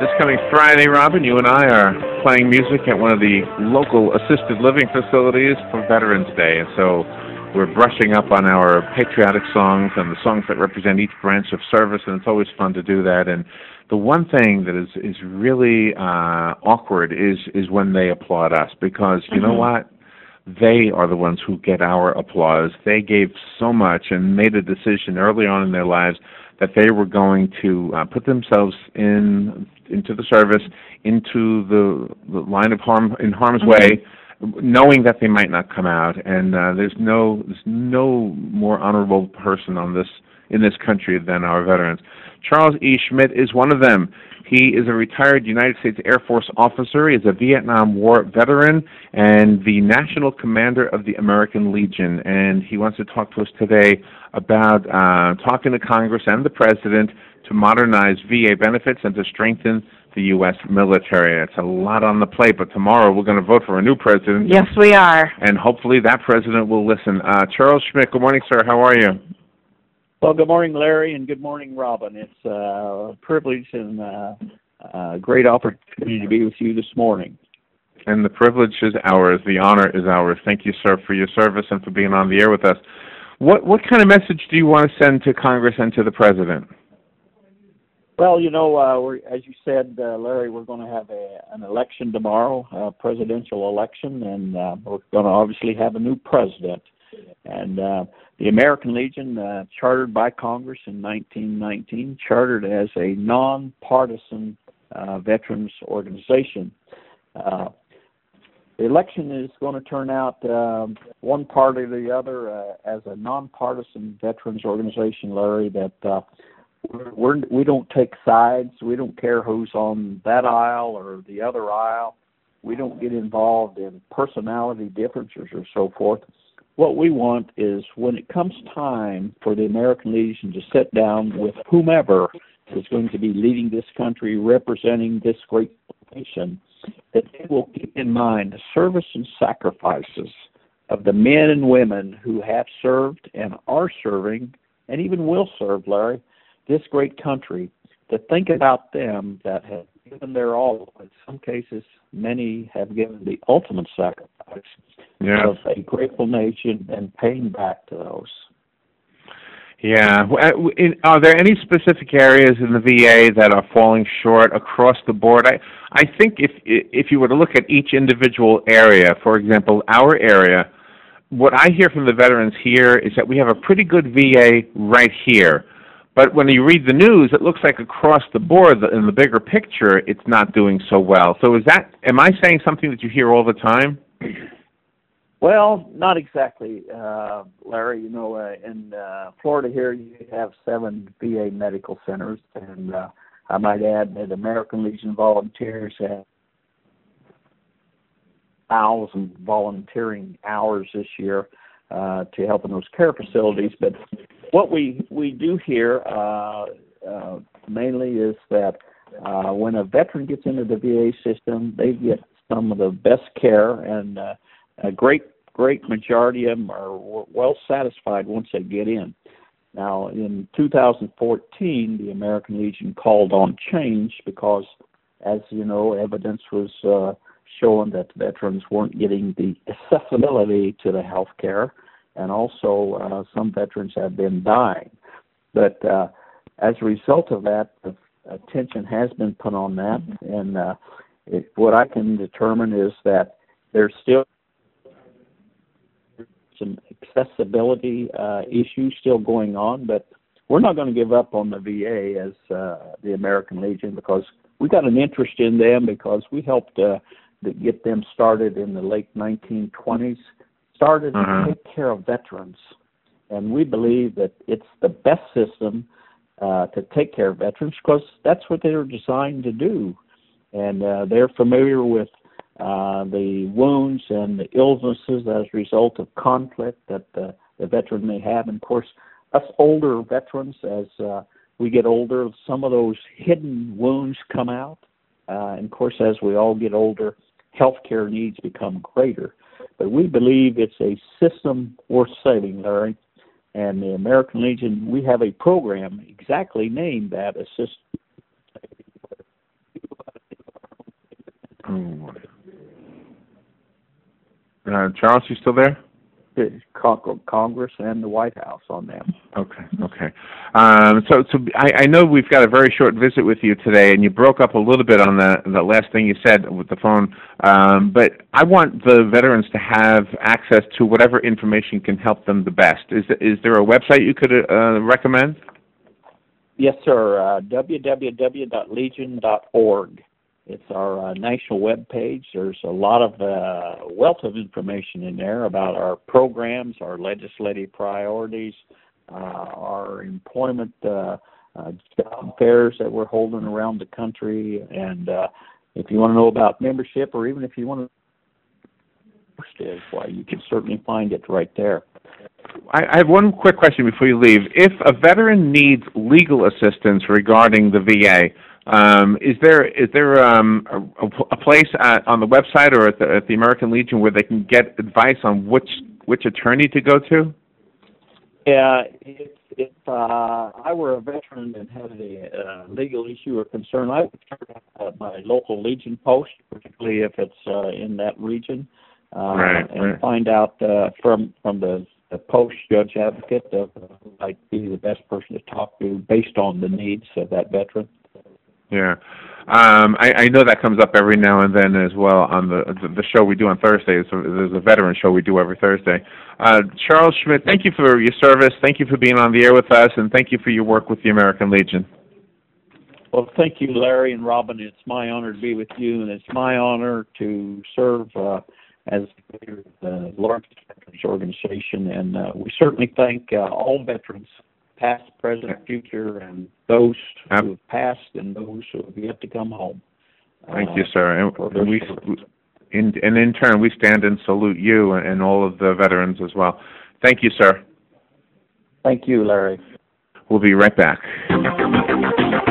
This coming Friday, Robin, you and I are playing music at one of the local assisted living facilities for Veterans Day. And so we're brushing up on our patriotic songs and the songs that represent each branch of service, and it's always fun to do that. And the one thing that is really awkward is when they applaud us, because you know what? They are the ones who get our applause. They gave so much and made a decision early on in their lives that they were going to put themselves into the service, into the line of harm's way, knowing that they might not come out. And there's no more honorable person in this country than our veterans. Charles E. Schmidt is one of them. He is a retired United States Air Force officer. He is a Vietnam War veteran and the National Commander of the American Legion. And he wants to talk to us today about talking to Congress and the President to modernize VA benefits and to strengthen the U.S. military. It's a lot on the plate, but tomorrow we're going to vote for a new president. Yes, we are. And hopefully that president will listen. Charles Schmidt, good morning, sir. How are you? Well, good morning, Larry, and good morning, Robin. It's a privilege and a great opportunity to be with you this morning. And the privilege is ours. The honor is ours. Thank you, sir, for your service and for being on the air with us. What kind of message do you want to send to Congress and to the President? Well, you know, as you said, Larry, we're going to have an election tomorrow, a presidential election, and we're going to obviously have a new president. And the American Legion, chartered by Congress in 1919, chartered as a nonpartisan veterans organization. The election is going to turn out one party or the other as a nonpartisan veterans organization, Larry, that we don't take sides. We don't care who's on that aisle or the other aisle. We don't get involved in personality differences or so forth. What we want is, when it comes time for the American Legion to sit down with whomever is going to be leading this country, representing this great nation, that they will keep in mind the service and sacrifices of the men and women who have served and are serving and even will serve, Larry, this great country, to think about them that have given their all. In some cases, many have given the ultimate sacrifice of a grateful nation and paying back to those. Yeah. Are there any specific areas in the VA that are falling short across the board? I think if you were to look at each individual area, for example, our area, what I hear from the veterans here is that we have a pretty good VA right here. But when you read the news, it looks like across the board, in the bigger picture, it's not doing so well. So am I saying something that you hear all the time? Well, not exactly, Larry. You know, in Florida here, you have 7 VA medical centers, and I might add that American Legion volunteers have 1,000 volunteering hours this year to help in those care facilities. But what we do here mainly is that when a veteran gets into the VA system, they get some of the best care, and a great majority of them are well satisfied once they get in. Now, in 2014, the American Legion called on change because, as you know, evidence was showing that veterans weren't getting the accessibility to the health care, and also some veterans have been dying. But as a result of that, the attention has been put on that, and what I can determine is that there's still some accessibility issues still going on, but we're not going to give up on the VA as the American Legion, because we got an interest in them because we helped get them started in the late 1920s, started to take care of veterans. And we believe that it's the best system to take care of veterans because that's what they were designed to do. And they're familiar with the wounds and the illnesses as a result of conflict that the veteran may have. And, of course, us older veterans, as we get older, some of those hidden wounds come out. And, of course, as we all get older, health care needs become greater. But we believe it's a system worth saving, Larry. And the American Legion, we have a program exactly named that, a system Ooh. Charles, you still there? Congress and the White House on them. Okay. So I know we've got a very short visit with you today, and you broke up a little bit on the last thing you said with the phone. But I want the veterans to have access to whatever information can help them the best. Is there a website you could recommend? Yes, sir. www.legion.org. It's our national web page. There's a lot of wealth of information in there about our programs, our legislative priorities, our employment job fairs that we're holding around the country. And if you want to know about membership, or even if you want to, well, you can certainly find it right there. I have one quick question before you leave. If a veteran needs legal assistance regarding the VA, is there a place on the website or at the American Legion where they can get advice on which attorney to go to? Yeah, if I were a veteran and had a legal issue or concern, I would turn to my local Legion post, particularly if it's in that region, and find out from the post judge advocate who might be the best person to talk to based on the needs of that veteran. Yeah. I know that comes up every now and then as well on the show we do on Thursdays. So there's a veteran show we do every Thursday. Charles Schmidt, thank you for your service. Thank you for being on the air with us, and thank you for your work with the American Legion. Well, thank you, Larry and Robin. It's my honor to be with you, and it's my honor to serve as the largest veterans organization. And we certainly thank all veterans, past, present, future, and those who have passed and those who have yet to come home. Thank you, sir. And in turn, we stand and salute you and all of the veterans as well. Thank you, sir. Thank you, Larry. We'll be right back.